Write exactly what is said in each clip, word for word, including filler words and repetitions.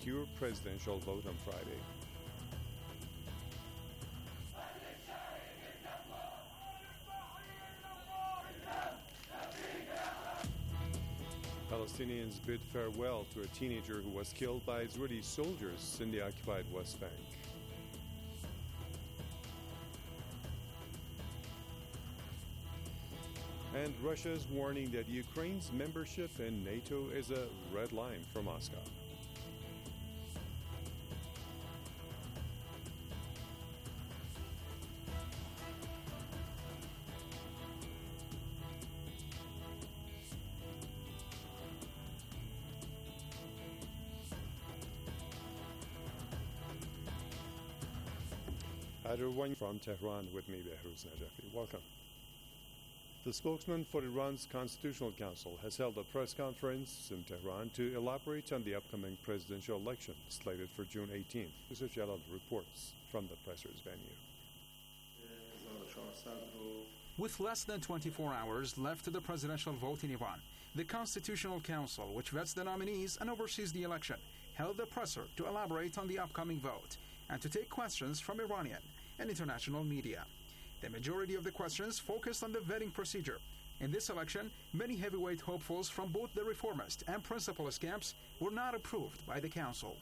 secure presidential vote on Friday. Palestinians bid farewell to a teenager who was killed by Israeli soldiers in the occupied West Bank. And Russia's warning that Ukraine's membership in NATO is a red line for Moscow. Everyone from Tehran with me, Behruz Najafi. Welcome. The spokesman for Iran's Constitutional Council has held a press conference in Tehran to elaborate on the upcoming presidential election slated for June eighteenth. Yusuf Jalal reports from the presser's venue. With less than twenty-four hours left to the presidential vote in Iran, the Constitutional Council, which vets the nominees and oversees the election, held a presser to elaborate on the upcoming vote and to take questions from Iranian and international media. The majority of the questions focused on the vetting procedure. In this election, many heavyweight hopefuls from both the reformist and principalist camps were not approved by the council.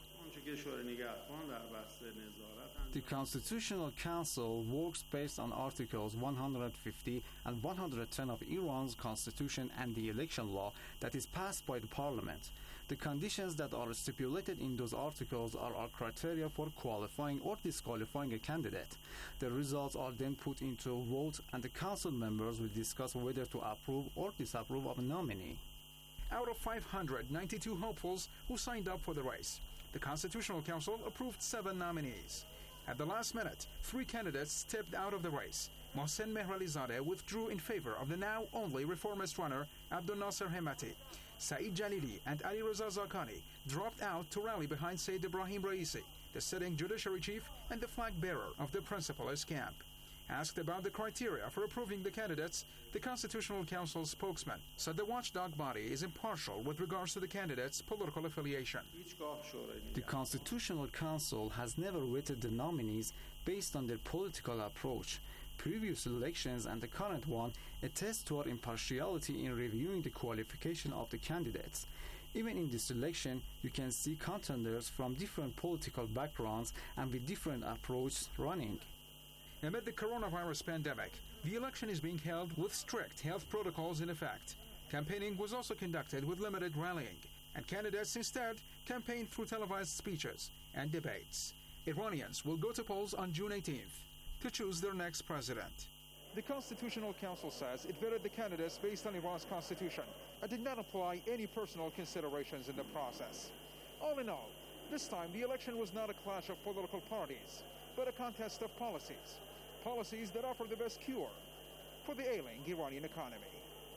The Constitutional Council works based on Articles one hundred fifty and one hundred ten of Iran's constitution and the election law that is passed by the parliament. The conditions that are stipulated in those articles are our criteria for qualifying or disqualifying a candidate. The results are then put into a vote, and the council members will discuss whether to approve or disapprove of a nominee. Out of five hundred ninety-two hopefuls who signed up for the race, the Constitutional Council approved seven nominees. At the last minute, three candidates stepped out of the race. Mohsen Mehralizadeh withdrew in favor of the now only reformist runner, Abdel Nasser Hemati. Saeed Jalili and Ali Reza Zakani dropped out to rally behind Sayyid Ibrahim Raisi, the sitting judiciary chief and the flag bearer of the principalist camp. Asked about the criteria for approving the candidates, the Constitutional Council spokesman said the watchdog body is impartial with regards to the candidates' political affiliation. The Constitutional Council has never weighted the nominees based on their political approach. Previous elections and the current one attest to our impartiality in reviewing the qualification of the candidates. Even in this election, you can see contenders from different political backgrounds and with different approaches running. Amid the coronavirus pandemic, the election is being held with strict health protocols in effect. Campaigning was also conducted with limited rallying, and candidates instead campaigned through televised speeches and debates. Iranians will go to polls on June eighteenth to choose their next president. The Constitutional Council says it vetted the candidates based on Iran's constitution and did not apply any personal considerations in the process. All in all, this time the election was not a clash of political parties, but a contest of policies. Policies that offer the best cure for the ailing Iranian economy.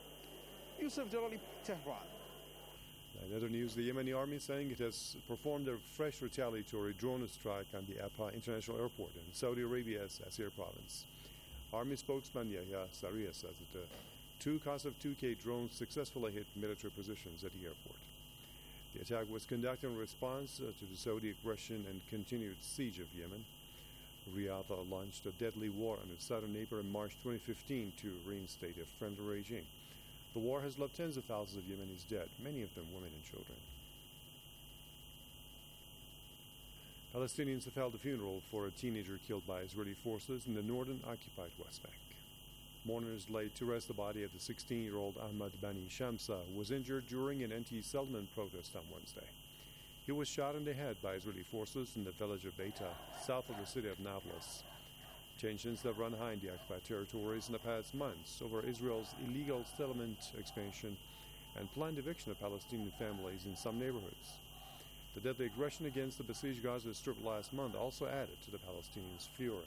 Yusuf Jalali, Tehran. In other news, the Yemeni army saying it has performed a fresh retaliatory drone strike on the Abha International Airport in Saudi Arabia's Asir province. Army spokesman Yahya Sariyah says that the two Qasef two K drones successfully hit military positions at the airport. The attack was conducted in response to the Saudi aggression and continued siege of Yemen. Riyadh launched a deadly war on its southern neighbor in March twenty fifteen to reinstate a friendly regime. The war has left tens of thousands of Yemenis dead, many of them women and children. Palestinians have held a funeral for a teenager killed by Israeli forces in the northern occupied West Bank. Mourners laid to rest the body of the sixteen-year-old Ahmad Bani Shamsa, who was injured during an anti-settlement protest on Wednesday. He was shot in the head by Israeli forces in the village of Beita, south of the city of Nablus. Tensions have run high in the occupied territories in the past months over Israel's illegal settlement expansion and planned eviction of Palestinian families in some neighborhoods. The deadly aggression against the besieged Gaza Strip last month also added to the Palestinians' fury.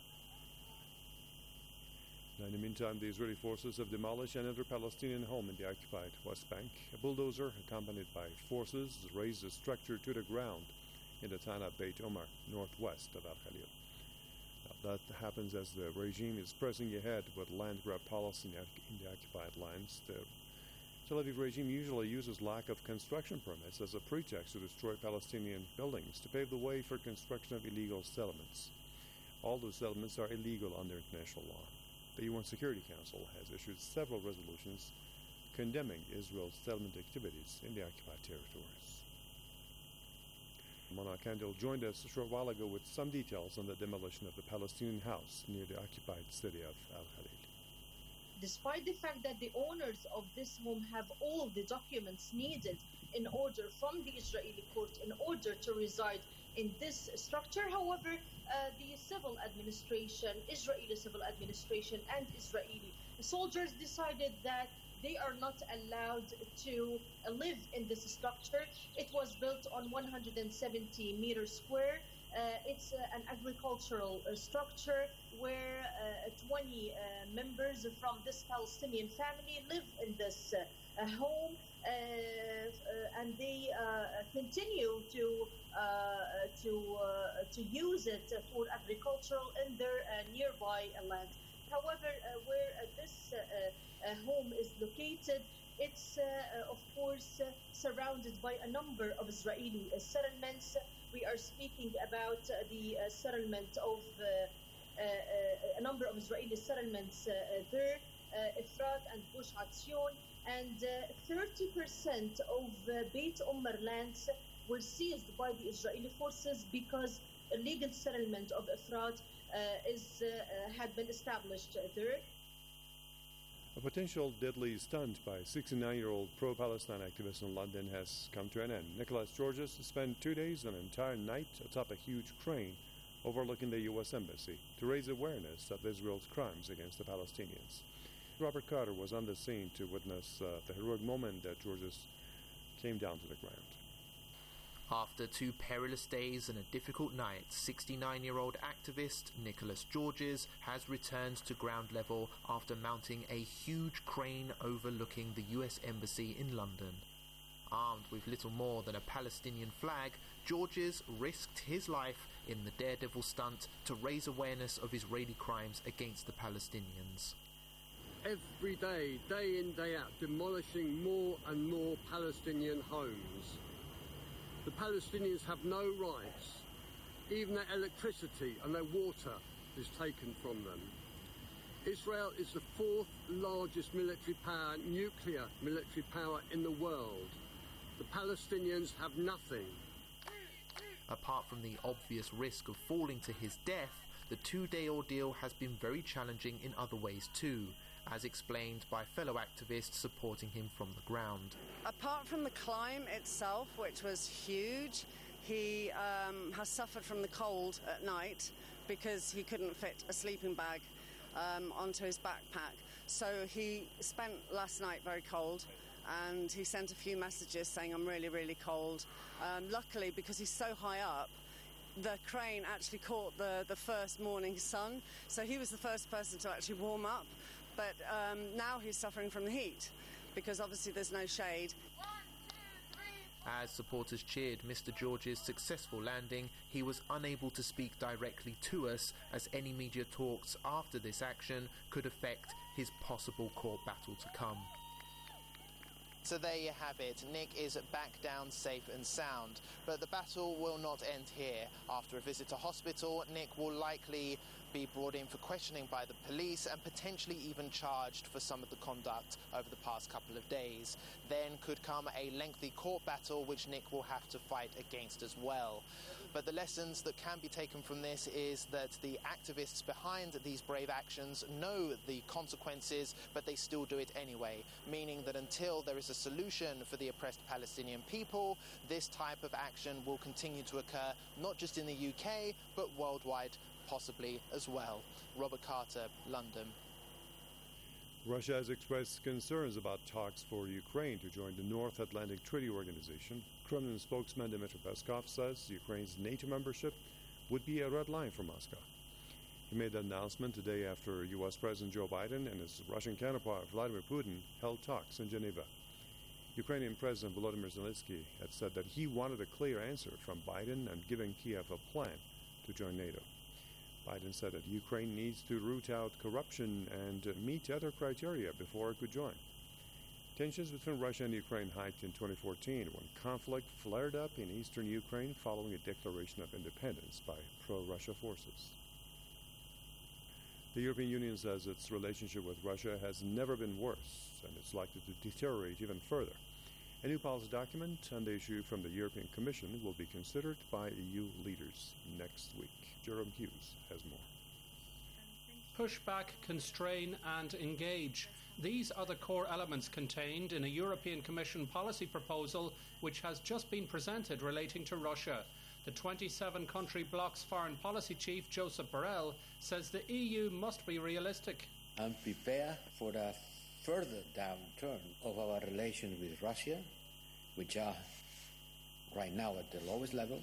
Now, in the meantime, the Israeli forces have demolished another Palestinian home in the occupied West Bank. A bulldozer, accompanied by forces, razed the structure to the ground in the town of Beit Omar, northwest of Al Khalil. Now, that happens as the regime is pressing ahead with land grab policy in the occupied lands. The Tel Aviv regime usually uses lack of construction permits as a pretext to destroy Palestinian buildings to pave the way for construction of illegal settlements. All those settlements are illegal under international law. The U N Security Council has issued several resolutions condemning Israel's settlement activities in the occupied territories. Mona Kandil joined us a short while ago with some details on the demolition of the Palestinian house near the occupied city of Al Khalil. Despite the fact that the owners of this home have all the documents needed in order from the Israeli court in order to reside in this structure, however, uh, the civil administration, Israeli civil administration and Israeli soldiers decided that they are not allowed to live in this structure. It was built on one hundred seventy meters square. Uh, it's uh, an agricultural uh, structure where uh, twenty uh, members from this Palestinian family live in this uh, home, uh, uh, and they uh, continue to uh, to uh, to use it for agricultural in their uh, nearby land. However, uh, where uh, this uh, uh, home is located, it's uh, uh, of course uh, surrounded by a number of Israeli uh, settlements. We are speaking about uh, the uh, settlement of uh, uh, uh, a number of Israeli settlements uh, uh, there, uh, Efrat and Gush Atzion, and uh, thirty percent of uh, Beit Umar lands were seized by the Israeli forces because a legal settlement of Efrat uh, is, uh, uh, had been established there. A potential deadly stunt by sixty-nine-year-old pro-Palestine activist in London has come to an end. Nicholas Georges spent two days and an entire night atop a huge crane overlooking the U S Embassy to raise awareness of Israel's crimes against the Palestinians. Robert Carter was on the scene to witness uh, the heroic moment that Georges came down to the ground. After two perilous days and a difficult night, sixty-nine-year-old activist Nicholas Georges has returned to ground level after mounting a huge crane overlooking the U S Embassy in London. Armed with little more than a Palestinian flag, Georges risked his life in the daredevil stunt to raise awareness of Israeli crimes against the Palestinians. Every day, day in, day out, demolishing more and more Palestinian homes. The Palestinians have no rights. Even their electricity and their water is taken from them. Israel is the fourth largest military power, nuclear military power in the world. The Palestinians have nothing. Apart from the obvious risk of falling to his death, the two-day ordeal has been very challenging in other ways too, as explained by fellow activists supporting him from the ground. Apart from the climb itself, which was huge, he um, has suffered from the cold at night because he couldn't fit a sleeping bag um, onto his backpack. So he spent last night very cold, and he sent a few messages saying, I'm really, really cold. Um, luckily, because he's so high up, the crane actually caught the, the first morning sun, so he was the first person to actually warm up. But um, now he's suffering from the heat, because obviously there's no shade. One, two, three. As supporters cheered Mister George's successful landing, he was unable to speak directly to us, as any media talks after this action could affect his possible court battle to come. So there you have it. Nick is back down safe and sound. But the battle will not end here. After a visit to hospital, Nick will likely be brought in for questioning by the police and potentially even charged for some of the conduct over the past couple of days. Then could come a lengthy court battle which Nick will have to fight against as well. But the lessons that can be taken from this is that the activists behind these brave actions know the consequences, but they still do it anyway, meaning that until there is a solution for the oppressed Palestinian people, this type of action will continue to occur, not just in the U K, but worldwide possibly as well. Robert Carter, London. Russia has expressed concerns about talks for Ukraine to join the North Atlantic Treaty Organization. Kremlin spokesman Dmitry Peskov says Ukraine's NATO membership would be a red line for Moscow. He made that announcement today after U S President Joe Biden and his Russian counterpart Vladimir Putin held talks in Geneva. Ukrainian President Volodymyr Zelensky had said that he wanted a clear answer from Biden and giving Kiev a plan to join NATO. Biden said that Ukraine needs to root out corruption and meet other criteria before it could join. Tensions between Russia and Ukraine hiked in twenty fourteen when conflict flared up in eastern Ukraine following a declaration of independence by pro-Russia forces. The European Union says its relationship with Russia has never been worse, and it's likely to deteriorate even further. A new policy document on the issue from the European Commission will be considered by E U leaders next week. Jerome Hughes has more. Push back, constrain and engage. These are the core elements contained in a European Commission policy proposal which has just been presented relating to Russia. The twenty-seven country bloc's foreign policy chief, Josep Borrell, says the E U must be realistic. And prepare for a further downturn of our relations with Russia, which are right now at the lowest level.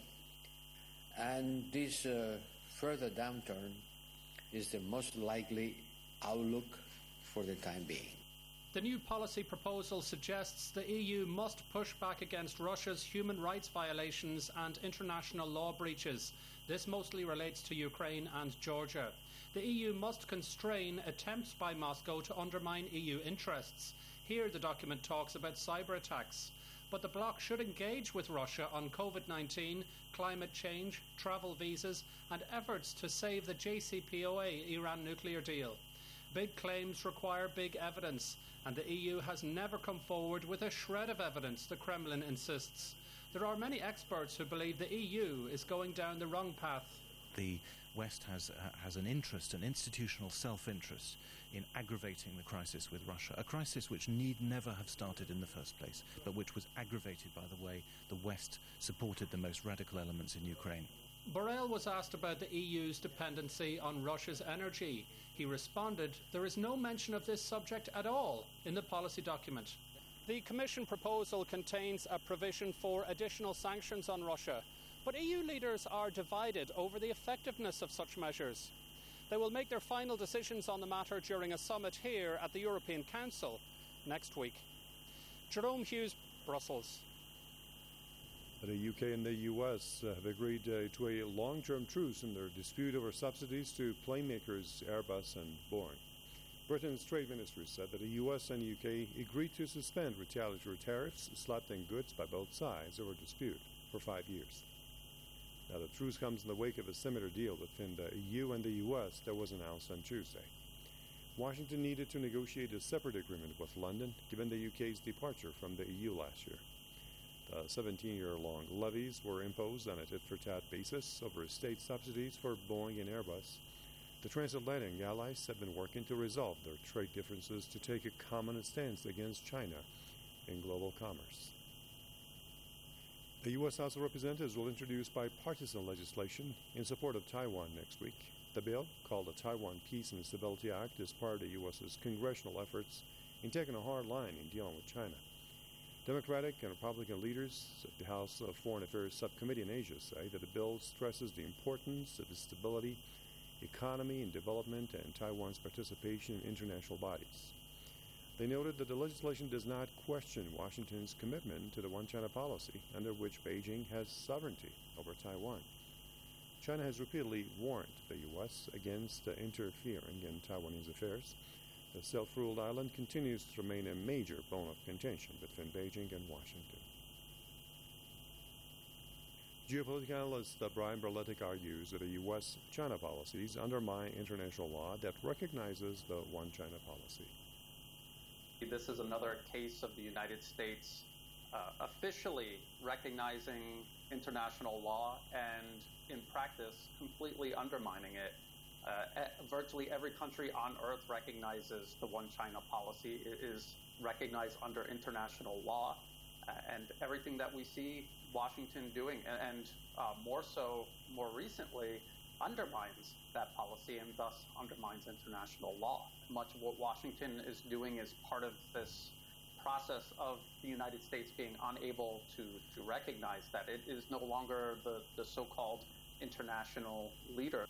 And this uh, further downturn is the most likely outlook for the time being. The new policy proposal suggests the E U must push back against Russia's human rights violations and international law breaches. This mostly relates to Ukraine and Georgia. The E U must constrain attempts by Moscow to undermine E U interests. Here the document talks about cyber attacks. But the bloc should engage with Russia on COVID nineteen, climate change, travel visas and efforts to save the J C P O A Iran nuclear deal. Big claims require big evidence, and the E U has never come forward with a shred of evidence, the Kremlin insists. There are many experts who believe the E U is going down the wrong path. The West has uh, has an interest, an institutional self-interest, in aggravating the crisis with Russia, a crisis which need never have started in the first place, but which was aggravated by the way the West supported the most radical elements in Ukraine. Borrell was asked about the E U's dependency on Russia's energy. He responded, there is no mention of this subject at all in the policy document. The Commission proposal contains a provision for additional sanctions on Russia, but E U leaders are divided over the effectiveness of such measures. They will make their final decisions on the matter during a summit here at the European Council next week. Jerome Hughes, Brussels. The U K and the U S have agreed uh, to a long-term truce in their dispute over subsidies to plane makers Airbus and Boeing. Britain's trade ministry said that the U S and U K agreed to suspend retaliatory tariffs slapped on goods by both sides over a dispute for five years. Now, the truce comes in the wake of a similar deal between the E U and the U S that was announced on Tuesday. Washington needed to negotiate a separate agreement with London, given the U K's departure from the E U last year. The seventeen-year-long levies were imposed on a tit-for-tat basis over state subsidies for Boeing and Airbus. The transatlantic allies have been working to resolve their trade differences to take a common stance against China in global commerce. The U S House of Representatives will introduce bipartisan legislation in support of Taiwan next week. The bill, called the Taiwan Peace and Stability Act, is part of the U S's congressional efforts in taking a hard line in dealing with China. Democratic and Republican leaders at the House of Foreign Affairs Subcommittee in Asia say that the bill stresses the importance of the stability, economy, and development and Taiwan's participation in international bodies. They noted that the legislation does not question Washington's commitment to the One China policy, under which Beijing has sovereignty over Taiwan. China has repeatedly warned the U S against uh, interfering in Taiwanese affairs. The self-ruled island continues to remain a major bone of contention between Beijing and Washington. Geopolitical analyst uh, Brian Berletic argues that the U S-China policies undermine international law that recognizes the One China policy. This is another case of the United States uh, officially recognizing international law and, in practice, completely undermining it. Uh, virtually every country on earth recognizes the One China policy. It is recognized under international law, uh, and everything that we see Washington doing, and, and uh, more so, more recently, undermines that policy and thus undermines international law. Much of what Washington is doing is part of this process of the United States being unable to, to recognize that it is no longer the, the so-called international leader.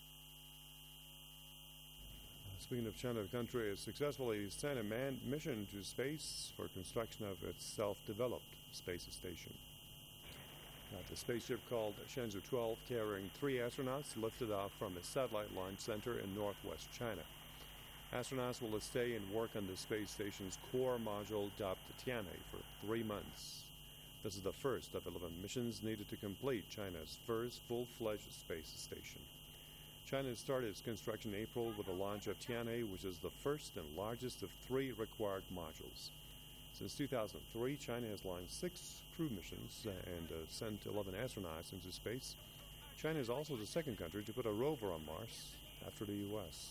Speaking of China, the country has successfully sent a manned mission to space for construction of its self-developed space station. Now, the spaceship called Shenzhou twelve, carrying three astronauts, lifted off from a satellite launch center in northwest China. Astronauts will stay and work on the space station's core module dubbed Tianhe for three months. This is the first of eleven missions needed to complete China's first full-fledged space station. China started its construction in April with the launch of Tianhe, which is the first and largest of three required modules. Since two thousand three, China has launched six crew missions and uh, sent eleven astronauts into space. China is also the second country to put a rover on Mars after the U S.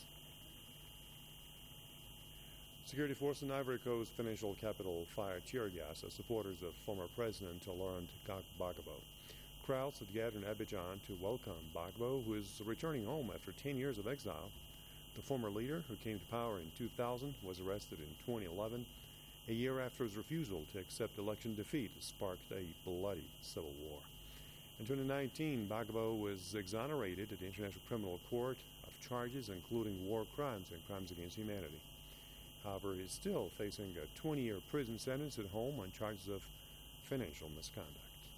Security forces in Ivory Coast financial capital fired tear gas as supporters of former President Laurent Gbagbo. Crowds had gathered in Abidjan to welcome Gbagbo, who is returning home after ten years of exile. The former leader, who came to power in two thousand, was arrested in twenty eleven. A year after his refusal to accept election defeat sparked a bloody civil war. In twenty nineteen, Gbagbo was exonerated at the International Criminal Court of charges including war crimes and crimes against humanity. However, he is still facing a twenty-year prison sentence at home on charges of financial misconduct.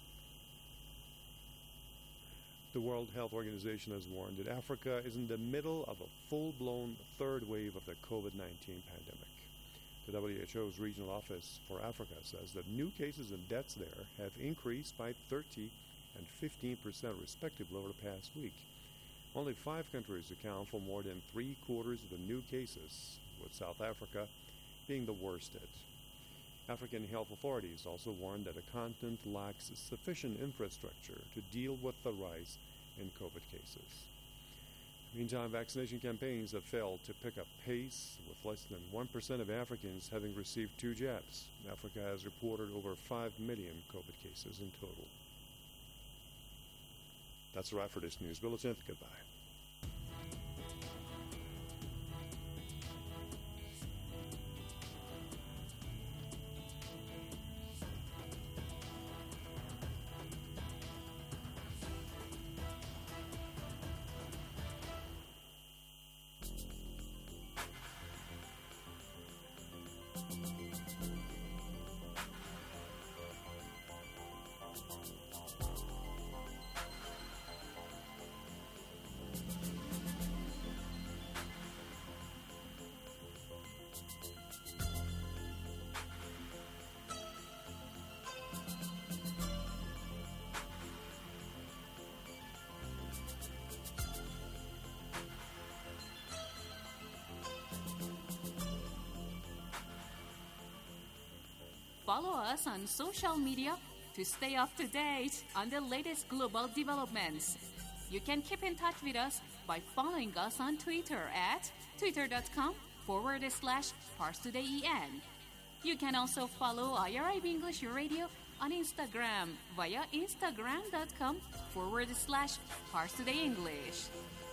The World Health Organization has warned that Africa is in the middle of a full-blown third wave of the COVID nineteen pandemic. The W H O's Regional Office for Africa says that new cases and deaths there have increased by thirty and fifteen percent respectively over the past week. Only five countries account for more than three-quarters of the new cases, with South Africa being the worst hit. African health authorities also warned that the continent lacks sufficient infrastructure to deal with the rise in COVID cases. Meantime, vaccination campaigns have failed to pick up pace, with less than one percent of Africans having received two jabs. Africa has reported over five million COVID cases in total. That's a wrap for this news bulletin. Goodbye. Follow us on social media to stay up to date on the latest global developments. You can keep in touch with us by following us on Twitter at twitter.com forward slash ParsTodayEN. You can also follow I R I B English Radio on Instagram via instagram.com forward slash ParsTodayEnglish.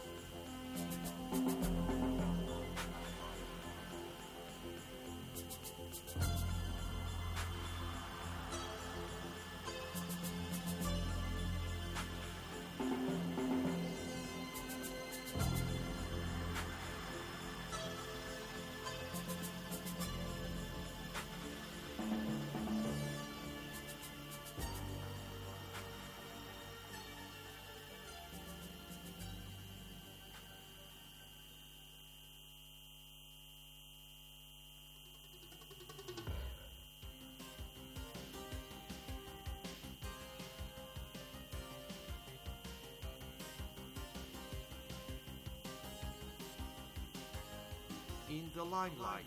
In the limelight.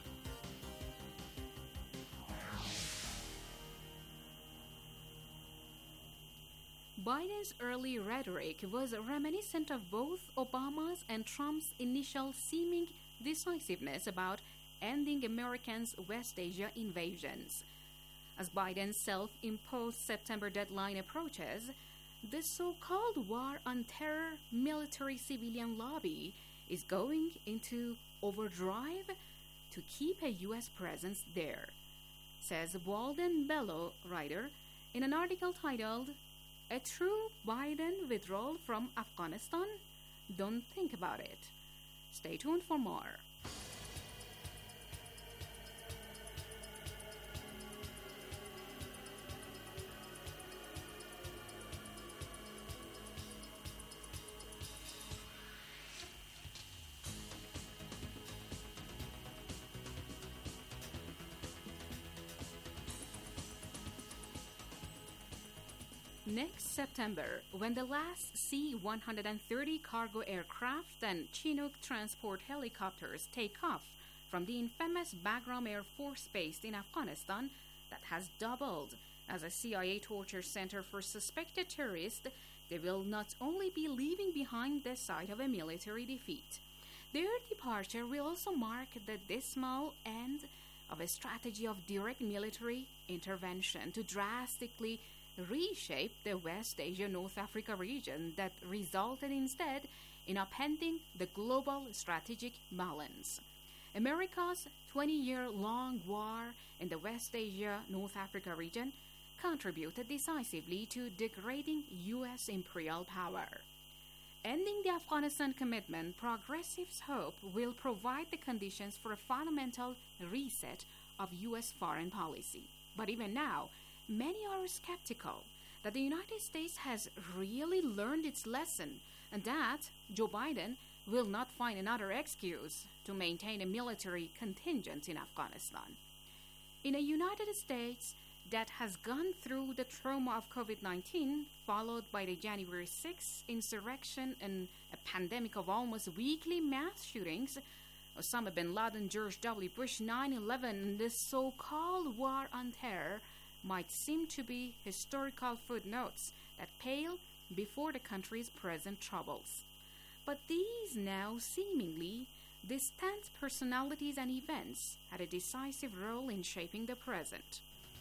Biden's early rhetoric was reminiscent of both Obama's and Trump's initial seeming decisiveness about ending Americans' West Asia invasions. As Biden's self-imposed September deadline approaches, the so-called war on terror military-civilian lobby is going into overdrive to keep a U S presence there, says Walden Bello writer in an article titled A True Biden Withdrawal from Afghanistan? Don't think about it. Stay tuned for more. Next September, when the last C one thirty cargo aircraft and Chinook transport helicopters take off from the infamous Bagram Air Force Base in Afghanistan that has doubled as a C I A torture center for suspected terrorists, they will not only be leaving behind the site of a military defeat. Their departure will also mark the dismal end of a strategy of direct military intervention to drastically reshape the West Asia North Africa region that resulted instead in upending the global strategic balance. America's twenty-year-long war in the West Asia North Africa region contributed decisively to degrading U S imperial power. Ending the Afghanistan commitment, progressives hope will provide the conditions for a fundamental reset of U S foreign policy. But even now, many are skeptical that the United States has really learned its lesson and that Joe Biden will not find another excuse to maintain a military contingent in Afghanistan. In a United States that has gone through the trauma of COVID nineteen, followed by the January sixth insurrection and a pandemic of almost weekly mass shootings, Osama bin Laden, George W. Bush, nine eleven, and this so-called war on terror might seem to be historical footnotes that pale before the country's present troubles. But these now seemingly distant personalities and events had a decisive role in shaping the present.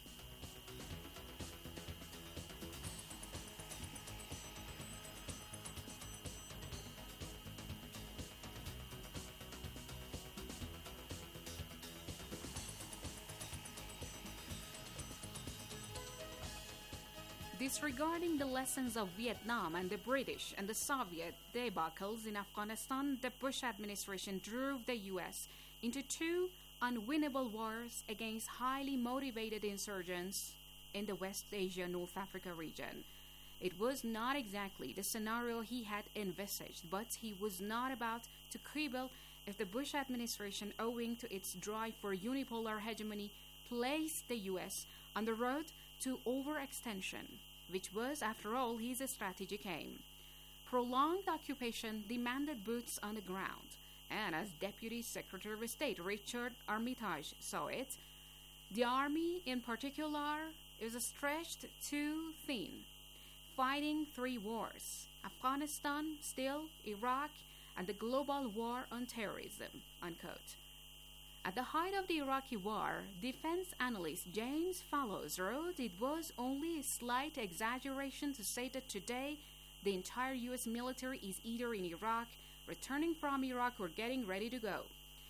Disregarding the lessons of Vietnam and the British and the Soviet debacles in Afghanistan, the Bush administration drove the U S into two unwinnable wars against highly motivated insurgents in the West Asia North Africa region. It was not exactly the scenario he had envisaged, but he was not about to quibble if the Bush administration, owing to its drive for unipolar hegemony, placed the U S on the road to overextension, which was, after all, his strategic aim. Prolonged occupation demanded boots on the ground, and as Deputy Secretary of State Richard Armitage saw it, the army in particular is stretched too thin, fighting three wars: Afghanistan, still, Iraq, and the global war on terrorism, unquote. At the height of the Iraqi war, defense analyst James Fallows wrote it was only a slight exaggeration to say that today the entire U S military is either in Iraq, returning from Iraq, or getting ready to go.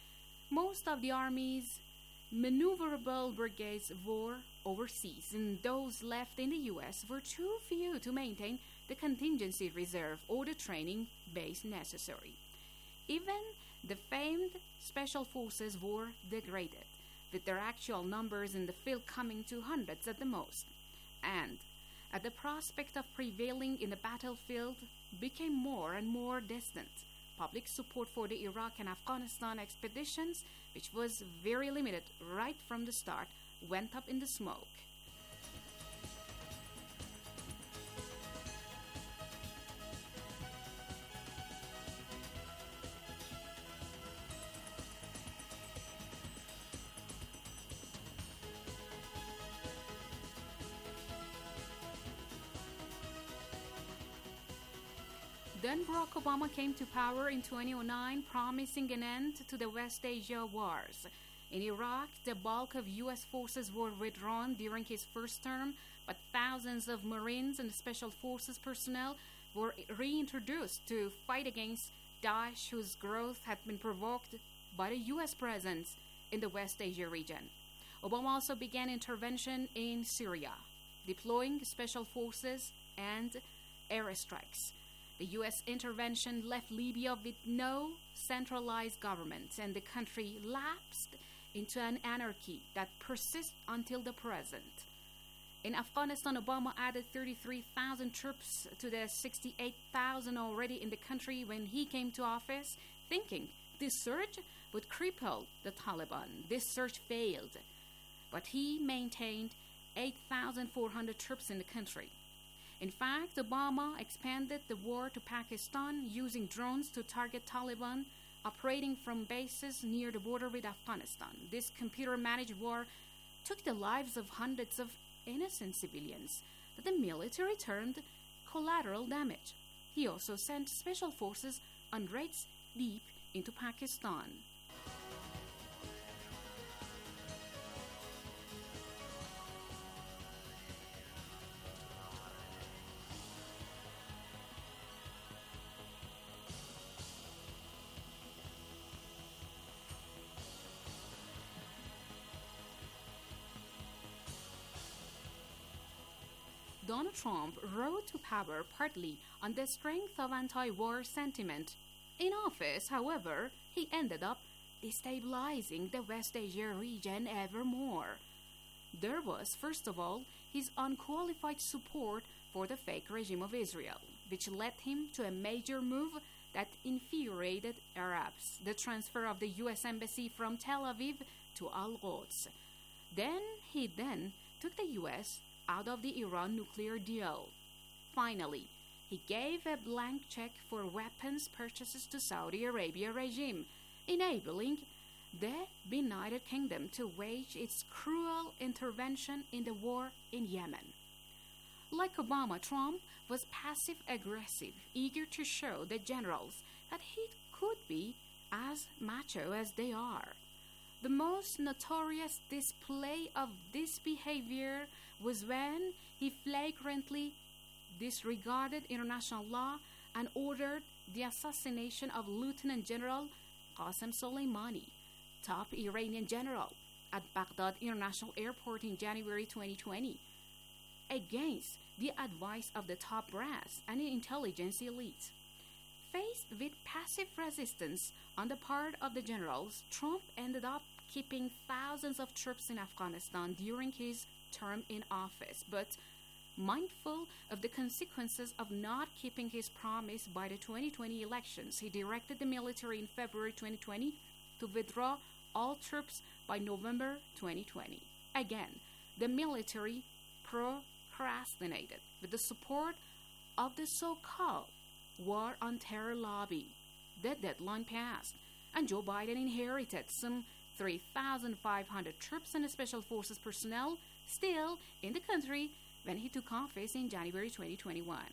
Most of the Army's maneuverable brigades were overseas, and those left in the U S were too few to maintain the contingency reserve or the training base necessary. Even the famed special forces were degraded, with their actual numbers in the field coming to hundreds at the most, and at the prospect of prevailing in the battlefield became more and more distant. Public support for the Iraq and Afghanistan expeditions, which was very limited right from the start, went up in the smoke. Then Barack Obama came to power in two thousand nine, promising an end to the West Asia wars. In Iraq, the bulk of U S forces were withdrawn during his first term, but thousands of Marines and Special Forces personnel were reintroduced to fight against Daesh, whose growth had been provoked by the U S presence in the West Asia region. Obama also began intervention in Syria, deploying Special Forces and airstrikes. The U S intervention left Libya with no centralized government, and the country lapsed into an anarchy that persists until the present. In Afghanistan, Obama added thirty-three thousand troops to the sixty-eight thousand already in the country when he came to office, thinking this surge would cripple the Taliban. This surge failed, but he maintained eight thousand four hundred troops in the country. In fact, Obama expanded the war to Pakistan using drones to target Taliban operating from bases near the border with Afghanistan. This computer-managed war took the lives of hundreds of innocent civilians that the military termed collateral damage. He also sent special forces on raids deep into Pakistan. Donald Trump rose to power partly on the strength of anti-war sentiment. In office, however, he ended up destabilizing the West Asia region ever more. There was, first of all, his unqualified support for the fake regime of Israel, which led him to a major move that infuriated Arabs, the transfer of the U S Embassy from Tel Aviv to Al-Quds. Then he then took the U S out of the Iran nuclear deal. Finally, he gave a blank check for weapons purchases to Saudi Arabia regime, enabling the United Kingdom to wage its cruel intervention in the war in Yemen. Like Obama, Trump was passive-aggressive, eager to show the generals that he could be as macho as they are. The most notorious display of this behavior was when he flagrantly disregarded international law and ordered the assassination of Lieutenant General Qasem Soleimani, top Iranian general, at Baghdad International Airport in January twenty twenty, against the advice of the top brass and the intelligence elite. Faced with passive resistance on the part of the generals, Trump ended up keeping thousands of troops in Afghanistan during his term in office, but mindful of the consequences of not keeping his promise by the twenty twenty elections, he directed the military in February twenty twenty to withdraw all troops by November twenty twenty. Again, the military procrastinated with the support of the so-called War on Terror lobby. The deadline passed, and Joe Biden inherited some three thousand five hundred troops and special forces personnel still in the country when he took office in January twenty twenty-one.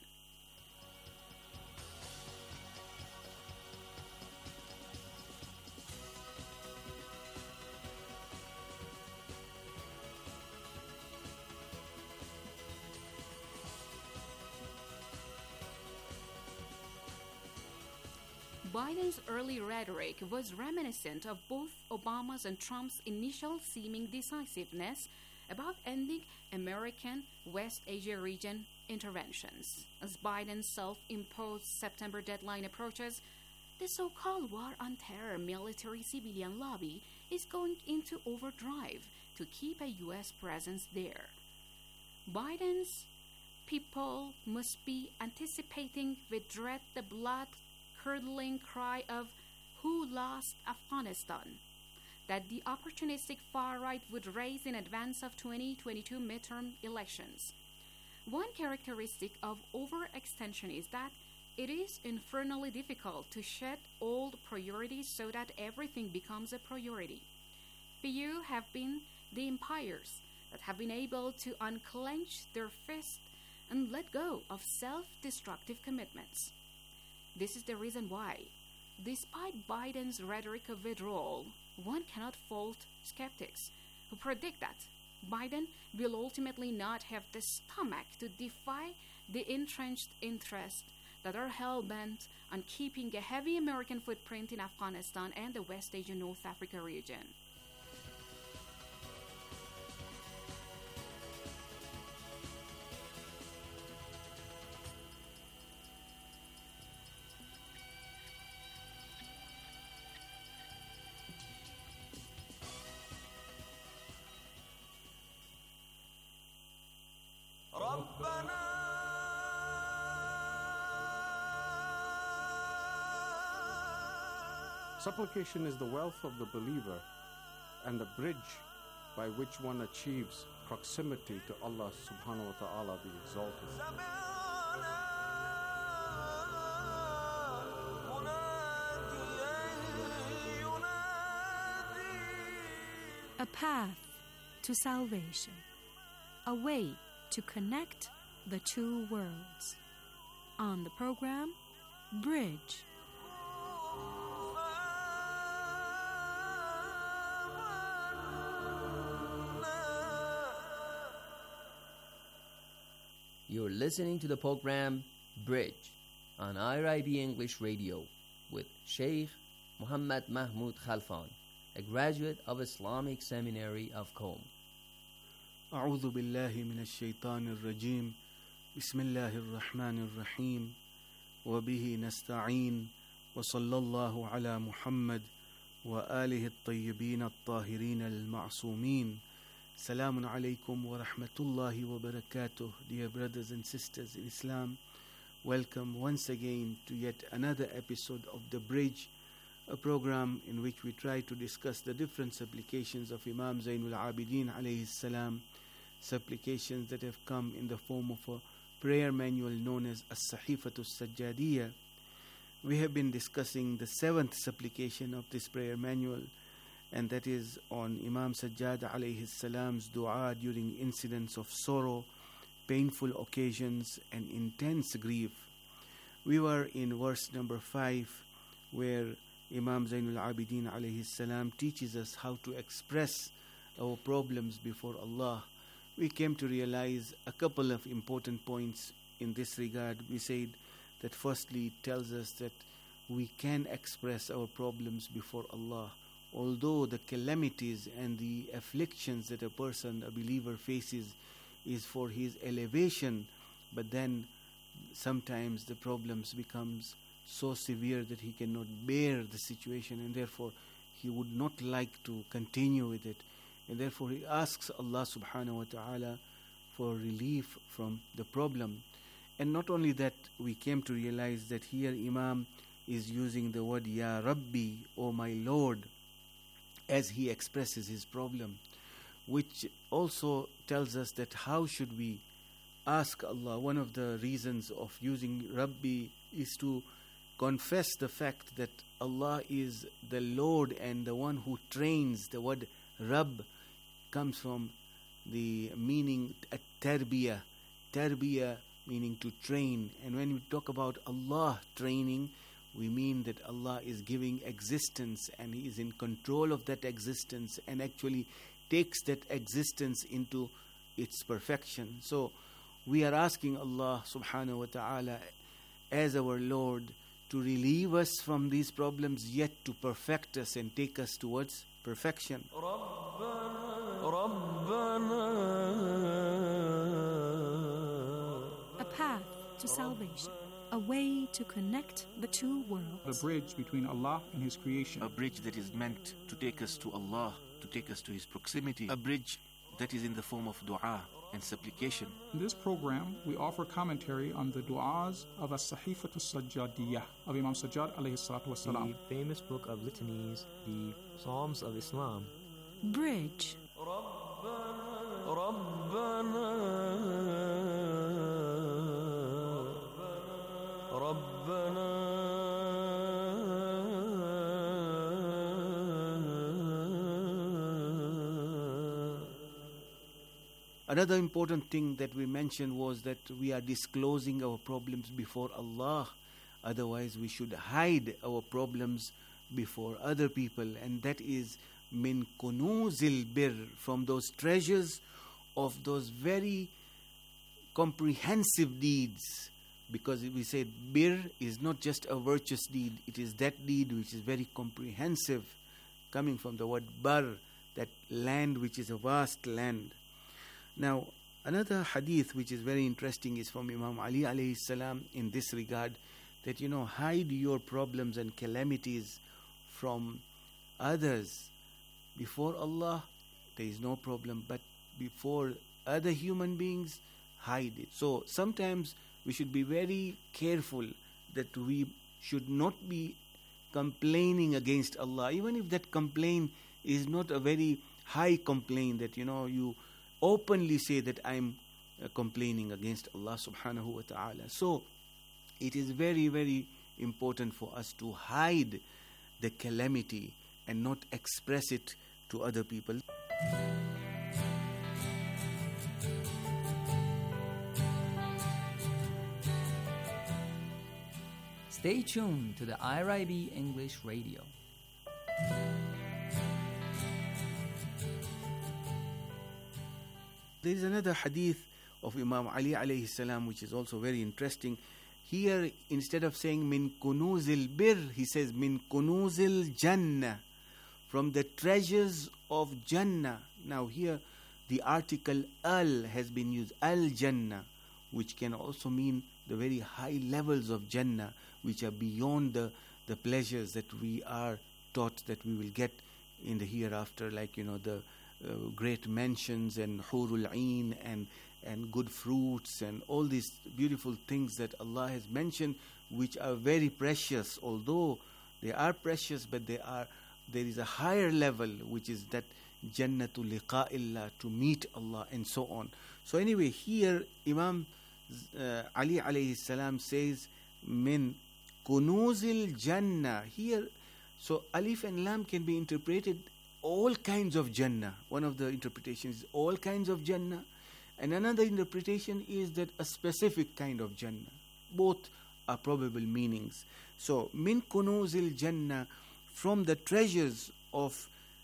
Biden's early rhetoric was reminiscent of both Obama's and Trump's initial seeming decisiveness about ending American West Asia region interventions. As Biden's self-imposed September deadline approaches, the so-called War on Terror military-civilian lobby is going into overdrive to keep a U S presence there. Biden's people must be anticipating with dread the blood-curdling cry of "Who lost Afghanistan?" that the opportunistic far right would raise in advance of twenty twenty-two midterm elections. One characteristic of overextension is that it is infernally difficult to shed old priorities so that everything becomes a priority. Few have been the empires that have been able to unclench their fist and let go of self-destructive commitments. This is the reason why, despite Biden's rhetoric of withdrawal, one cannot fault skeptics who predict that Biden will ultimately not have the stomach to defy the entrenched interests that are hell-bent on keeping a heavy American footprint in Afghanistan and the West Asia North Africa region. Supplication is the wealth of the believer and the bridge by which one achieves proximity to Allah subhanahu wa ta'ala the Exalted. A path to salvation, a way to connect the two worlds. On the program, Bridge. You're listening to the program Bridge on I R I B English Radio with Sheikh Muhammad Mahmoud Khalfan, a graduate of Islamic Seminary of Qom. أعوذ بالله من الشيطان الرجيم بسم الله الرحمن الرحيم وبه نستعين وصلى الله على محمد وآله الطيبين الطاهرين المعصومين. Salamun alaykum wa rahmatullahi wa barakatuh. Dear brothers and sisters in Islam, welcome once again to yet another episode of The Bridge, a program in which we try to discuss the different supplications of Imam Zainul Abidin alayhi salam, supplications that have come in the form of a prayer manual known as As-Sahifatu Sajjadiyya. We have been discussing the seventh supplication of this prayer manual, and that is on Imam Sajjad alayhi salam's dua during incidents of sorrow, painful occasions, and intense grief. We were in verse number five, where Imam Zainul Abidin alayhi salam teaches us how to express our problems before Allah. We came to realize a couple of important points in this regard. We said that firstly it tells us that we can express our problems before Allah. Although the calamities and the afflictions that a person, a believer faces is for his elevation, but then sometimes the problems becomes so severe that he cannot bear the situation, and therefore he would not like to continue with it, and therefore he asks Allah subhanahu wa ta'ala for relief from the problem. And not only that, we came to realize that here Imam is using the word Ya Rabbi, O my Lord, as he expresses his problem, which also tells us that how should we ask Allah. One of the reasons of using Rabbi is to confess the fact that Allah is the Lord and the one who trains. The word Rabb comes from the meaning tarbiyah, tarbiyah meaning to train. And when we talk about Allah training, we mean that Allah is giving existence and He is in control of that existence and actually takes that existence into its perfection. So we are asking Allah subhanahu wa ta'ala as our Lord to relieve us from these problems, yet to perfect us and take us towards perfection. A path to salvation, a way to connect the two worlds. The bridge between Allah and His creation. A bridge that is meant to take us to Allah, to take us to His proximity. A bridge that is in the form of dua and supplication. In this program, we offer commentary on the du'as of As-Sahifatu Sajjadiyya of Imam Sajjad alayhi salatu wasalam. The famous book of litanies, the Psalms of Islam. Bridge. Another important thing that we mentioned was that we are disclosing our problems before Allah. Otherwise, we should hide our problems before other people. And that is min kunuzil bir, from those treasures of those very comprehensive deeds. Because we said bir is not just a virtuous deed, it is that deed which is very comprehensive, coming from the word bar, that land which is a vast land. Now, another hadith which is very interesting is from Imam Ali alayhi salam in this regard, that, you know, hide your problems and calamities from others. Before Allah, there is no problem, but before other human beings, hide it. So sometimes we should be very careful that we should not be complaining against Allah, even if that complaint is not a very high complaint, that, you know, you openly say that I'm uh, complaining against Allah subhanahu wa ta'ala. So it is very, very important for us to hide the calamity and not express it to other people. Stay tuned to the I R I B English Radio. There is another hadith of Imam Ali alayhi salam which is also very interesting. Here, instead of saying min kunuzil bir, he says min kunuzil jannah, from the treasures of Jannah. Now here the article al has been used, al Jannah, which can also mean the very high levels of Jannah, which are beyond the, the pleasures that we are taught that we will get in the hereafter, like, you know, the uh, great mansions and hurul ain and, and good fruits and all these beautiful things that Allah has mentioned, which are very precious. Although they are precious, but they are there is a higher level, which is that Jannatu liqa'illah, to meet Allah and so on. So anyway, here Imam uh, Ali alayhi salam says min kunuzil jannah. Here, so alif and lam can be interpreted all kinds of Jannah. One of the interpretations is all kinds of Jannah, and another interpretation is that a specific kind of Jannah. Both are probable meanings. So min kunuzil jannah, from the treasures of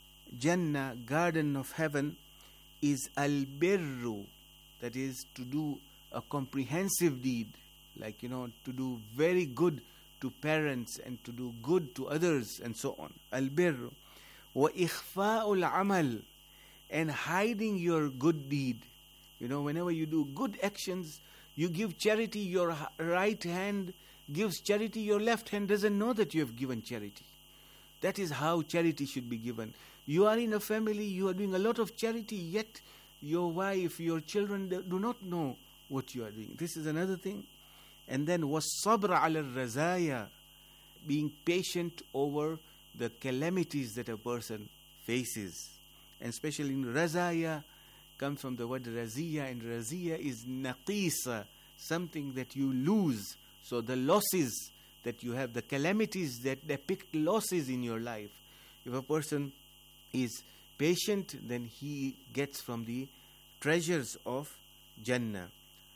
Jannah, garden of heaven, is al-birru, that is to do a comprehensive deed, like, you know, to do very good to parents and to do good to others and so on. Al-birru. Wa ikhfa'ul amal, and hiding your good deed. You know, whenever you do good actions, you give charity, your right hand gives charity, your left hand doesn't know that you have given charity. That is how charity should be given. You are in a family, you are doing a lot of charity, yet your wife, your children do not know what you are doing. This is another thing. And then was-sabr ala razaya, being patient over the calamities that a person faces. And especially in razaya, comes from the word razia, and razia is naqisa, something that you lose. So the losses that you have, the calamities that depict losses in your life. If a person is patient, then he gets from the treasures of Jannah.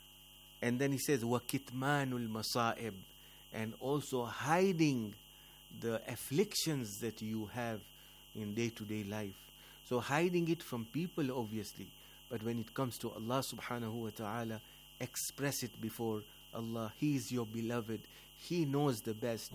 And then he says, وَكِتْمَانُ الْمَصَائِبِ, and also hiding the afflictions that you have in day-to-day life. So hiding it from people, obviously, but when it comes to Allah subhanahu wa ta'ala, express it before Allah. He is your beloved. He knows the best.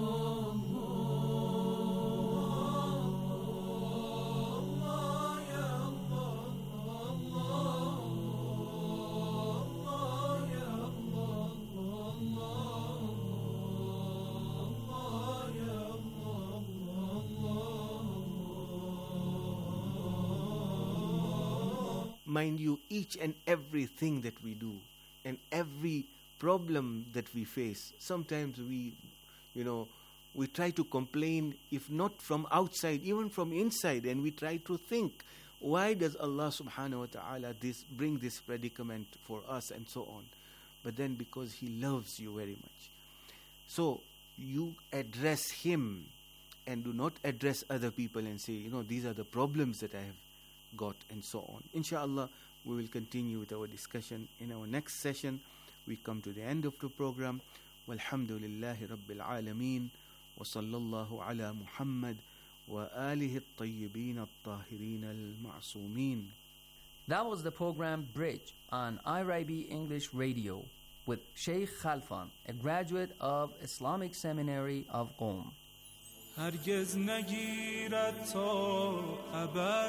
Mind you, each and everything that we do and every problem that we face, sometimes we, you know, we try to complain, if not from outside, even from inside, and we try to think, why does Allah subhanahu wa ta'ala this, bring this predicament for us and so on. But then because He loves you very much. So you address Him and do not address other people and say, you know, these are the problems that I have got and so on. Inshallah, we will continue with our discussion in our next session. We come to the end of the program. Walhamdulillahi Rabbil Alameen, wa sallallahu ala Muhammad wa alihi at-tayyibin at-tahirin al-ma'sumin. That was the program Bridge on I R I B English Radio with Sheikh Khalfan, a graduate of Islamic Seminary of Qom. هرگز نگیرد تا ابد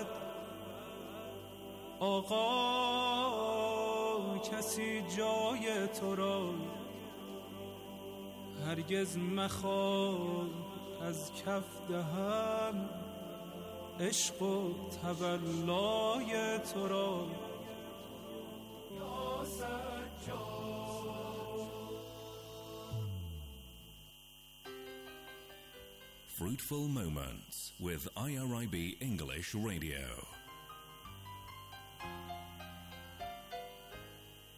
آقا کسی جای تو را، هرگز مخواه از کف دهم عشق و تولای تو را. یا سجاد Fruitful Moments with I R I B English Radio.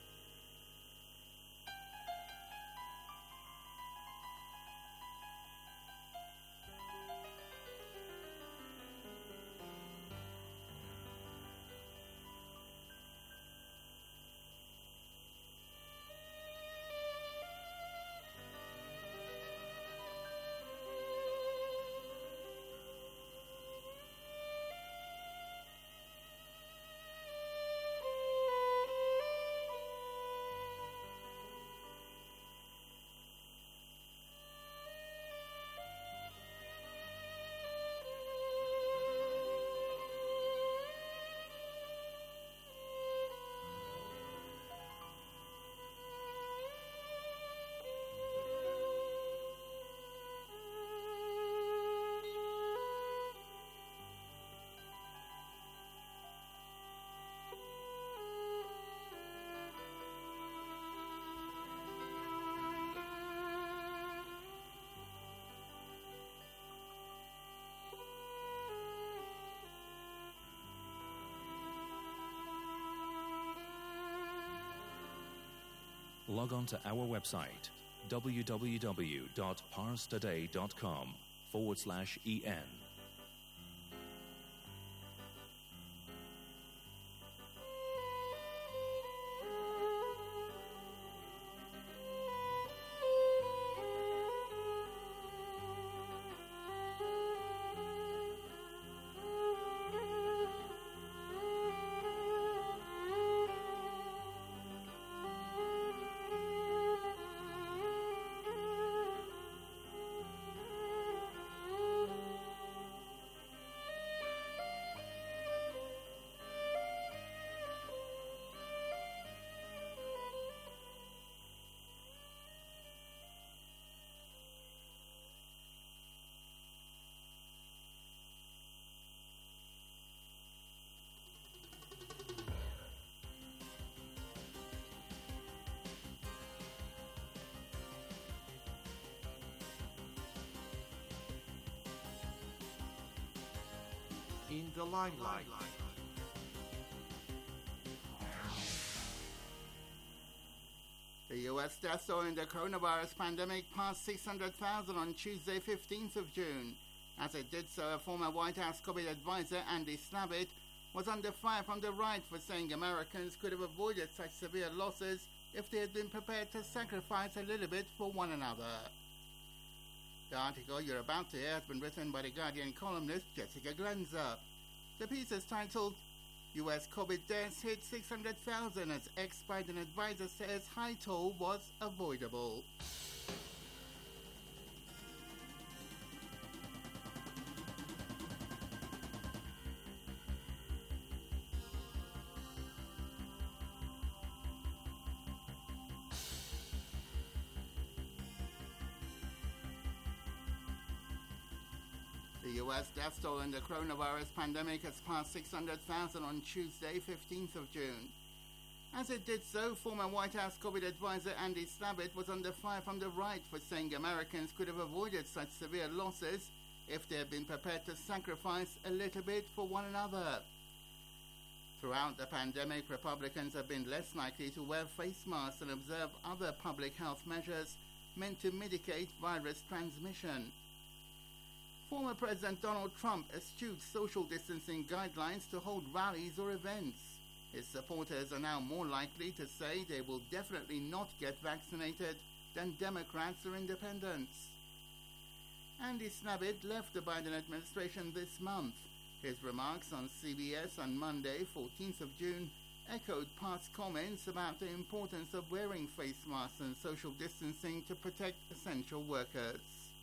log on to our website, www.parstoday.com forward slash en. In the limelight. The U S death toll in the coronavirus pandemic passed six hundred thousand on Tuesday, fifteenth of June. As it did so, a former White House COVID advisor, Andy Slavitt, was under fire from the right for saying Americans could have avoided such severe losses if they had been prepared to sacrifice a little bit for one another. The article you're about to hear has been written by The Guardian columnist Jessica Glanzer. The piece is titled, U S COVID deaths hit six hundred thousand as ex-Biden advisor says high toll was avoidable. The U S death toll in the coronavirus pandemic has passed six hundred thousand on Tuesday, fifteenth of June. As it did so, former White House COVID advisor Andy Slavitt was under fire from the right for saying Americans could have avoided such severe losses if they had been prepared to sacrifice a little bit for one another. Throughout the pandemic, Republicans have been less likely to wear face masks and observe other public health measures meant to mitigate virus transmission. Former President Donald Trump eschewed social distancing guidelines to hold rallies or events. His supporters are now more likely to say they will definitely not get vaccinated than Democrats or independents. Andy Slavitt left the Biden administration this month. His remarks on C B S on Monday, fourteenth of June, echoed past comments about the importance of wearing face masks and social distancing to protect essential workers.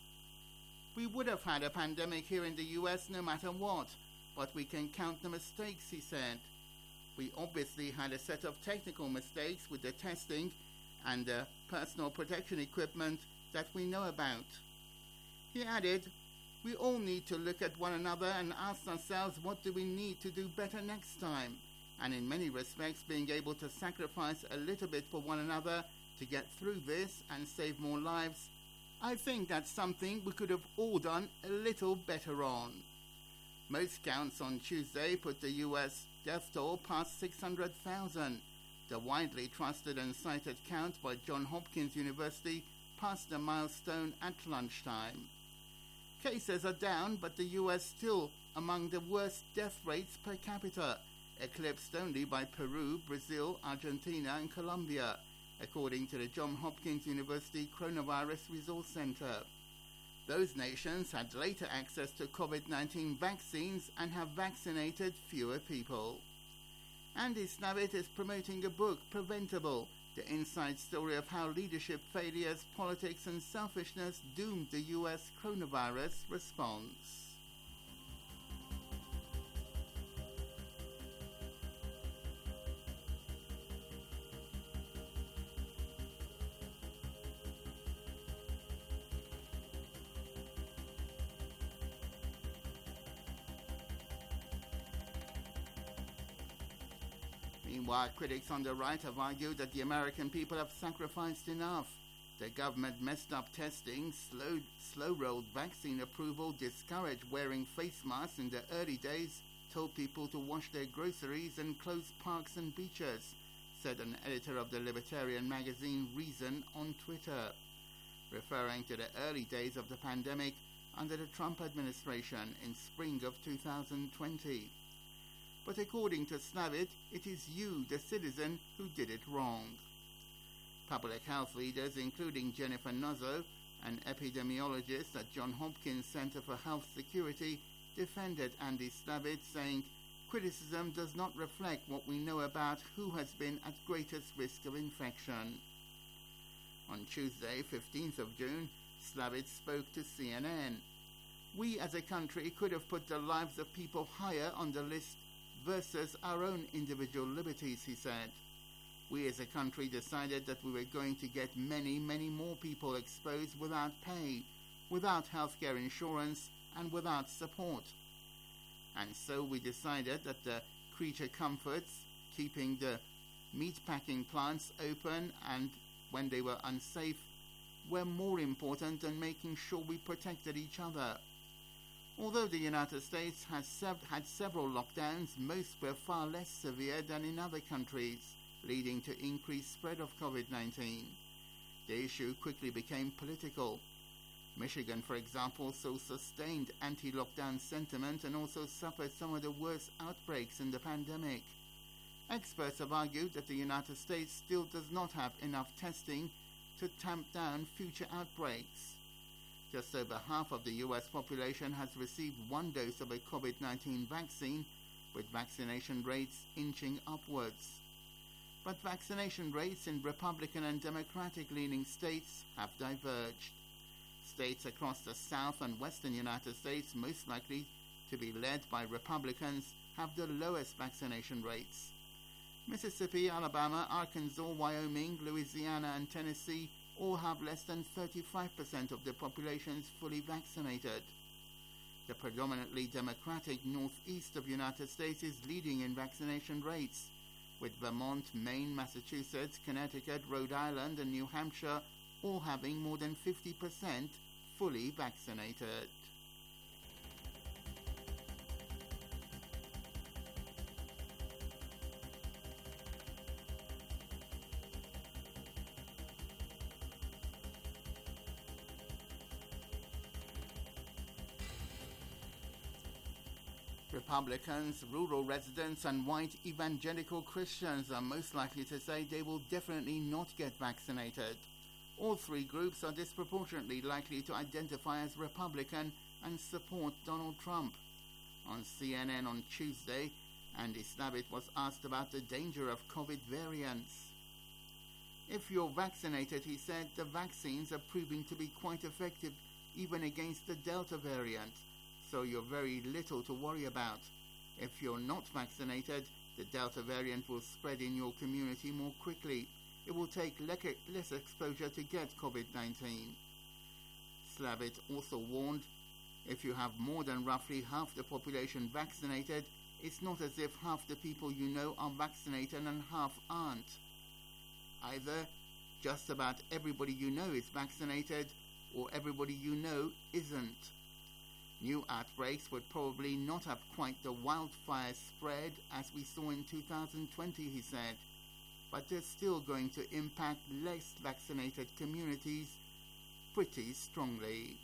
We would have had a pandemic here in the U S no matter what, but we can count the mistakes, he said. We obviously had a set of technical mistakes with the testing and the personal protection equipment that we know about. He added, we all need to look at one another and ask ourselves what do we need to do better next time, and in many respects being able to sacrifice a little bit for one another to get through this and save more lives, I think that's something we could have all done a little better on. Most counts on Tuesday put the U S death toll past six hundred thousand. The widely trusted and cited count by Johns Hopkins University passed the milestone at lunchtime. Cases are down, but the U S still among the worst death rates per capita, eclipsed only by Peru, Brazil, Argentina and Colombia, according to the Johns Hopkins University Coronavirus Resource Center. Those nations had later access to COVID nineteen vaccines and have vaccinated fewer people. Andy Slavitt is promoting a book, Preventable, the inside story of how leadership failures, politics and selfishness doomed the U S coronavirus response. Meanwhile, critics on the right have argued that the American people have sacrificed enough. The government messed up testing, slowed, slow-rolled vaccine approval, discouraged wearing face masks in the early days, told people to wash their groceries and closed parks and beaches, said an editor of the libertarian magazine Reason on Twitter, referring to the early days of the pandemic under the Trump administration in spring of two thousand twenty. But according to Slavitt, it is you, the citizen, who did it wrong. Public health leaders, including Jennifer Nuzzo, an epidemiologist at Johns Hopkins Center for Health Security, defended Andy Slavitt, saying, "Criticism does not reflect what we know about who has been at greatest risk of infection." On Tuesday, fifteenth of June, Slavitt spoke to C N N. "We as a country could have put the lives of people higher on the list versus our own individual liberties," he said. "We as a country decided that we were going to get many, many more people exposed without pay, without healthcare insurance, and without support. And so we decided that the creature comforts, keeping the meatpacking plants open and when they were unsafe, were more important than making sure we protected each other. Although the United States has sev- had several lockdowns, most were far less severe than in other countries, leading to increased spread of COVID nineteen. The issue quickly became political. Michigan, for example, saw sustained anti-lockdown sentiment and also suffered some of the worst outbreaks in the pandemic. Experts have argued that the United States still does not have enough testing to tamp down future outbreaks. Just over half of the U S population has received one dose of a COVID nineteen vaccine, with vaccination rates inching upwards. But vaccination rates in Republican and Democratic-leaning states have diverged. States across the South and Western United States, most likely to be led by Republicans, have the lowest vaccination rates. Mississippi, Alabama, Arkansas, Wyoming, Louisiana, and Tennessee all have less than thirty-five percent of their populations fully vaccinated. The predominantly Democratic northeast of the United States is leading in vaccination rates, with Vermont, Maine, Massachusetts, Connecticut, Rhode Island, and New Hampshire all having more than fifty percent fully vaccinated. Republicans, rural residents, and white evangelical Christians are most likely to say they will definitely not get vaccinated. All three groups are disproportionately likely to identify as Republican and support Donald Trump. On C N N on Tuesday, Andy Slavitt was asked about the danger of COVID variants. "If you're vaccinated," he said, "the vaccines are proving to be quite effective even against the Delta variant, so you're very little to worry about. If you're not vaccinated, the Delta variant will spread in your community more quickly. It will take less exposure to get COVID nineteen. Slavitt also warned, if you have more than roughly half the population vaccinated, it's not as if half the people you know are vaccinated and half aren't. Either just about everybody you know is vaccinated, or everybody you know isn't. New outbreaks would probably not have quite the wildfire spread as we saw in two thousand twenty, he said, but they're still going to impact less vaccinated communities pretty strongly."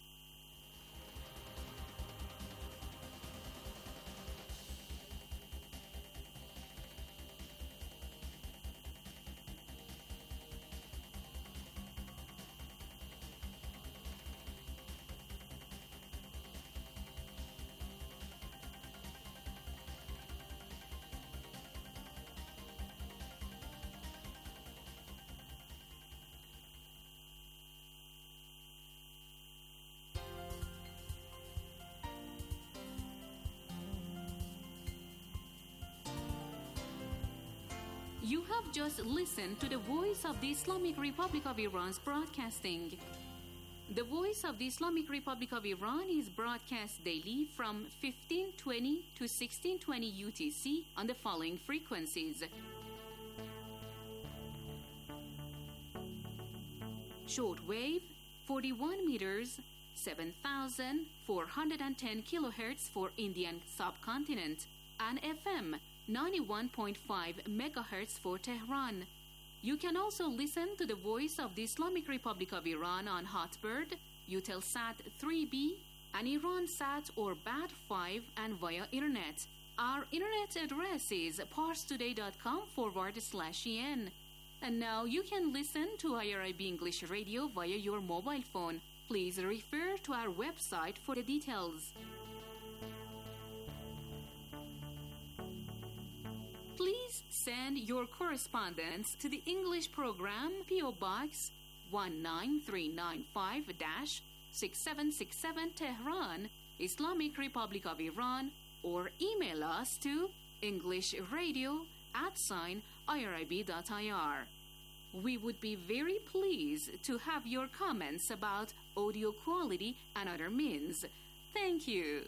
You have just listened to the Voice of the Islamic Republic of Iran's broadcasting. The Voice of the Islamic Republic of Iran is broadcast daily from fifteen twenty to sixteen twenty U T C on the following frequencies: shortwave forty-one meters, seven thousand four hundred ten kilohertz for Indian subcontinent, and F M ninety-one point five megahertz for Tehran. You can also listen to the Voice of the Islamic Republic of Iran on Hotbird, Eutelsat three B, and IranSat or B A D five, and via Internet. Our internet address is parstoday.com forward slash en. And now you can listen to I R I B English Radio via your mobile phone. Please refer to our website for the details. Please send your correspondence to the English program P O Box one nine three nine five, six seven six seven Tehran, Islamic Republic of Iran, or email us to englishradio at sign irib.ir. We would be very pleased to have your comments about audio quality and other means. Thank you.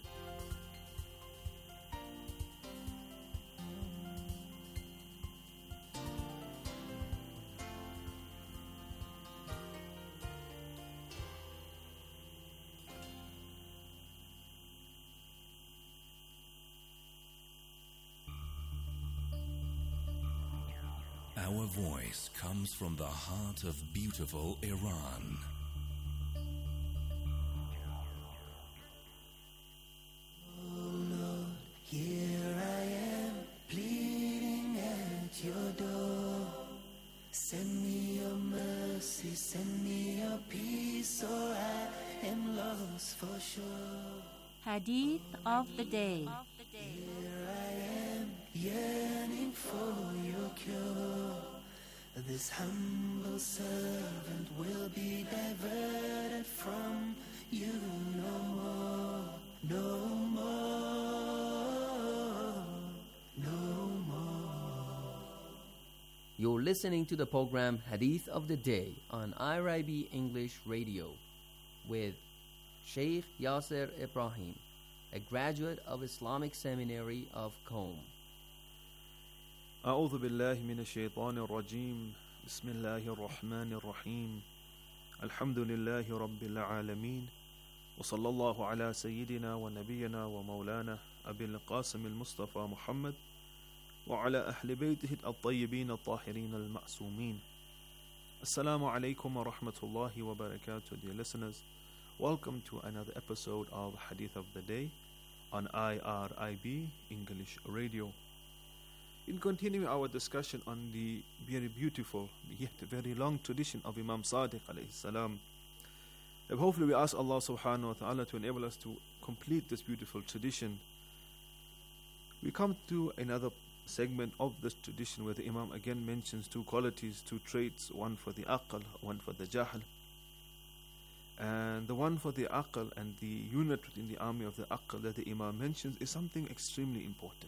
Our voice comes from the heart of beautiful Iran. Oh Lord, here I am, pleading at your door. Send me your mercy, send me your peace, or I am lost for sure. Hadith of the day. Here I am, yearning for your cure. This humble servant will be diverted from you no more, no more, no more. You're listening to the program Hadith of the Day on I R I B English Radio with Sheikh Yasser Ibrahim, a graduate of Islamic Seminary of Qom. أعوذ بالله من الشيطان الرجيم بسم الله الرحمن الرحيم الحمد لله رب العالمين وصلى الله على سيدنا ونبينا ومولانا أبي القاسم المصطفى محمد وعلى أهل بيته الطيبين الطاهرين المعصومين. Assalamu alaikum wa rahmatullahi wa barakatuh, dear listeners. Welcome to another episode of Hadith of the Day on I R I B English Radio. In continuing our discussion on the very beautiful yet very long tradition of Imam Sadiq alayhi salam, hopefully we ask Allah subhanahu wa ta'ala to enable us to complete this beautiful tradition. We come to another segment of this tradition where the Imam again mentions two qualities, two traits, one for the aql, one for the jahl. And the one for the aql and the unit within the army of the aql that the Imam mentions is something extremely important.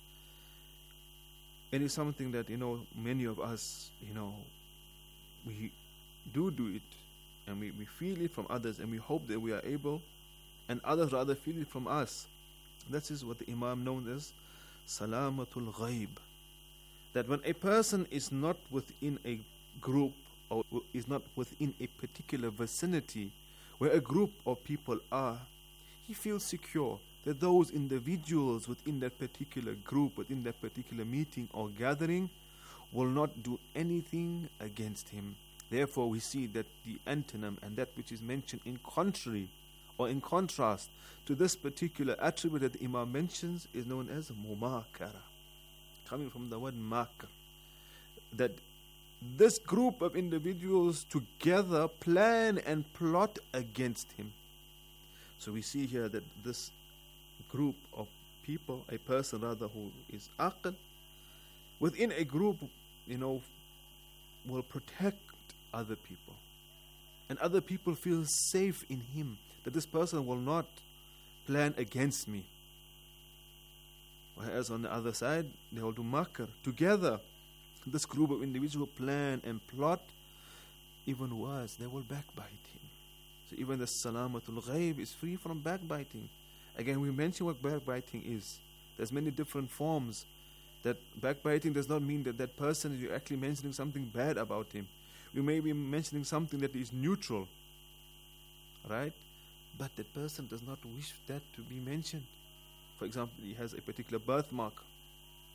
It is something that, you know, many of us, you know, we do do it, and we, we feel it from others, and we hope that we are able, and others rather feel it from us. That is what the Imam known as Salamatul Ghaib. That when a person is not within a group, or is not within a particular vicinity where a group of people are, he feels secure that those individuals within that particular group, within that particular meeting or gathering, will not do anything against him. Therefore, we see that the antonym and that which is mentioned in contrary or in contrast to this particular attribute that the Imam mentions is known as mumakara, coming from the word makr. That this group of individuals together plan and plot against him. So we see here that this group of people, a person rather who is aql, within a group, you know, will protect other people. And other people feel safe in him, that this person will not plan against me. Whereas on the other side, they will do makr. Together, this group of individuals plan and plot. Even worse, they will backbite him. So even the salamatul ghaib is free from backbiting. Again, we mentioned what backbiting is. There's many different forms. That backbiting does not mean that that person is actually mentioning something bad about him. We may be mentioning something that is neutral, right? But that person does not wish that to be mentioned. For example, he has a particular birthmark.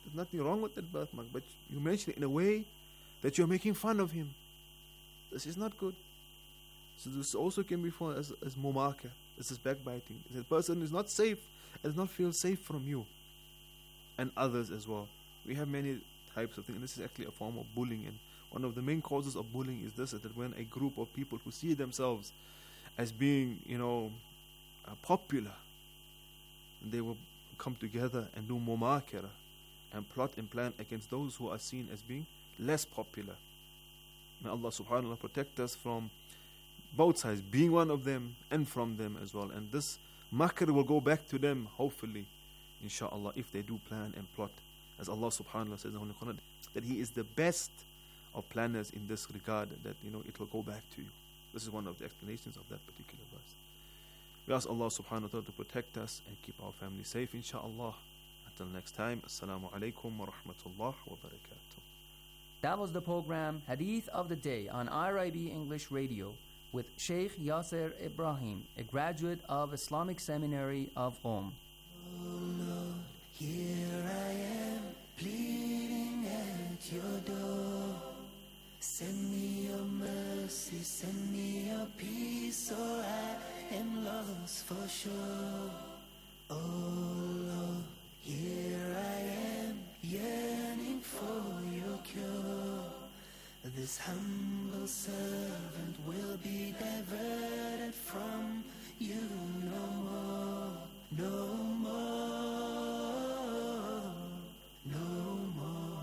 There's nothing wrong with that birthmark, but you mention it in a way that you're making fun of him. This is not good. So this also can be found as, as mumaka. This is backbiting. The person is not safe and does not feel safe from you and others as well. We have many types of things, and this is actually a form of bullying. And one of the main causes of bullying is this, is that when a group of people who see themselves as being, you know, uh, popular, they will come together and do mumakara and plot and plan against those who are seen as being less popular. May Allah subhanahu wa ta'ala protect us from both sides, being one of them and from them as well. And this makr will go back to them, hopefully, inshallah, if they do plan and plot. As Allah subhanahu wa ta'ala says in the Holy Quran, that He is the best of planners in this regard, that, you know, it will go back to you. This is one of the explanations of that particular verse. We ask Allah subhanahu wa ta'ala to protect us and keep our family safe, inshallah. Until next time, Assalamu alaikum wa rahmatullah wa barakatuh. That was the program Hadith of the Day on I R I B English Radio with Sheikh Yasser Ibrahim, a graduate of Islamic Seminary of Qom. Oh Lord, here I am, pleading at your door. Send me your mercy, send me your peace, or I am lost for sure. Oh Lord, here I am, yearning for your cure. This humble servant will be diverted from you no more, no more, no more.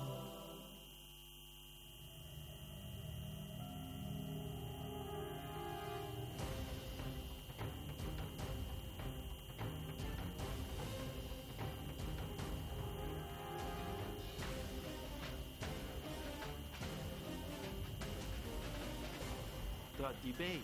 The debate.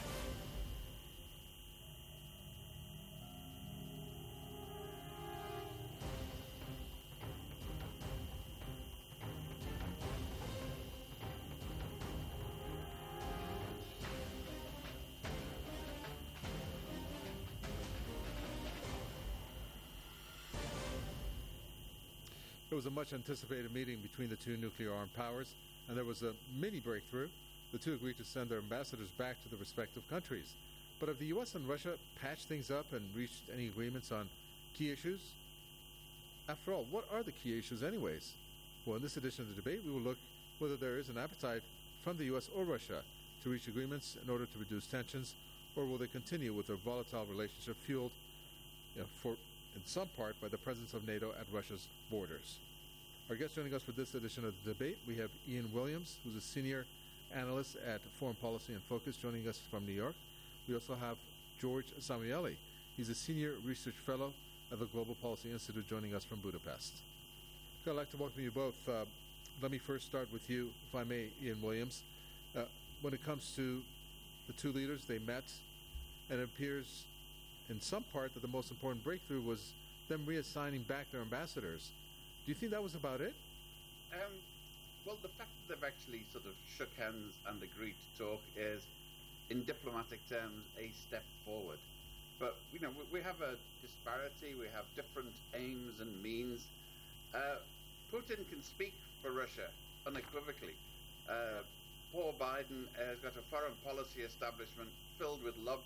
It was a much anticipated meeting between the two nuclear armed powers, and there was a mini breakthrough. The two agreed to send their ambassadors back to the respective countries. But have the U S and Russia patched things up and reached any agreements on key issues? After all, what are the key issues anyways? Well, in this edition of the debate, we will look whether there is an appetite from the U S or Russia to reach agreements in order to reduce tensions, or will they continue with their volatile relationship fueled, you know, for, in some part, by the presence of NATO at Russia's borders. Our guest joining us for this edition of the debate, we have Ian Williams, who's a senior analyst at Foreign Policy and Focus, joining us from New York. We also have George Samueli. He's a senior research fellow at the Global Policy Institute, joining us from Budapest. I'd like to welcome you both. Uh, let me first start with you, if I may, Ian Williams. Uh, when it comes to the two leaders, they met, and it appears in some part that the most important breakthrough was them reassigning back their ambassadors. Do you think that was about it? Um, well, the fact that they've actually sort of shook hands and agreed to talk is, in diplomatic terms, a step forward. But, you know, we, we have a disparity, we have different aims and means. Uh, Putin can speak for Russia unequivocally. Uh, poor Biden has got a foreign policy establishment filled with lobbyists